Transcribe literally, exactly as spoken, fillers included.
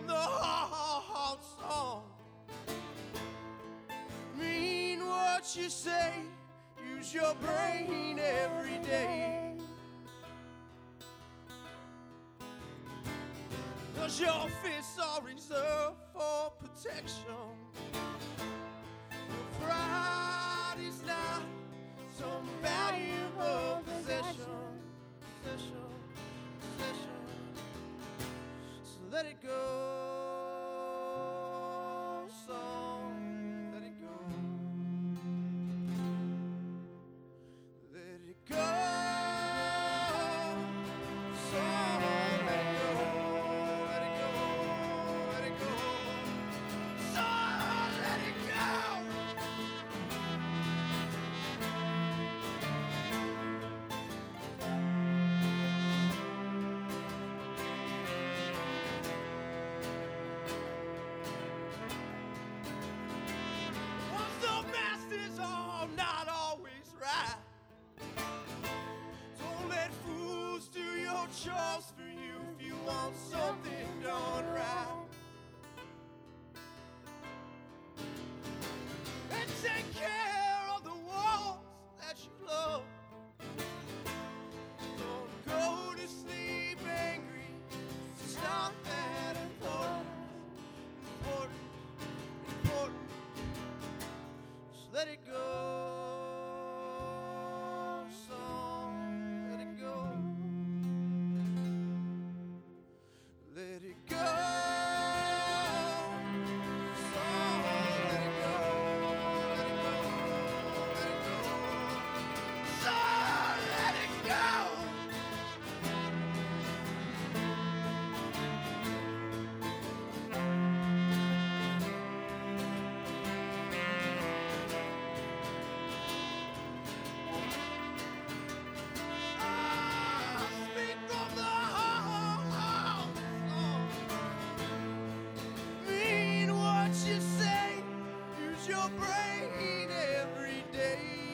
from the heart song. Mean what you say, use your brain every day. 'Cause your fists are reserved for protection. Your pride is not some valuable possession. Possession, possession. So let it go, song, let it go. Let it go, song, let it go. Let it go, let it go. Song, let it go. Are not always right. Don't let fools do your chores for you if you want something done right. And take care of the ones that you love. Don't go to sleep angry. It's not that important. Important, important. Let it go, song, let it go. Let it go, song, let it go. Let it go, let it go. Song, let it go. Your brain every day.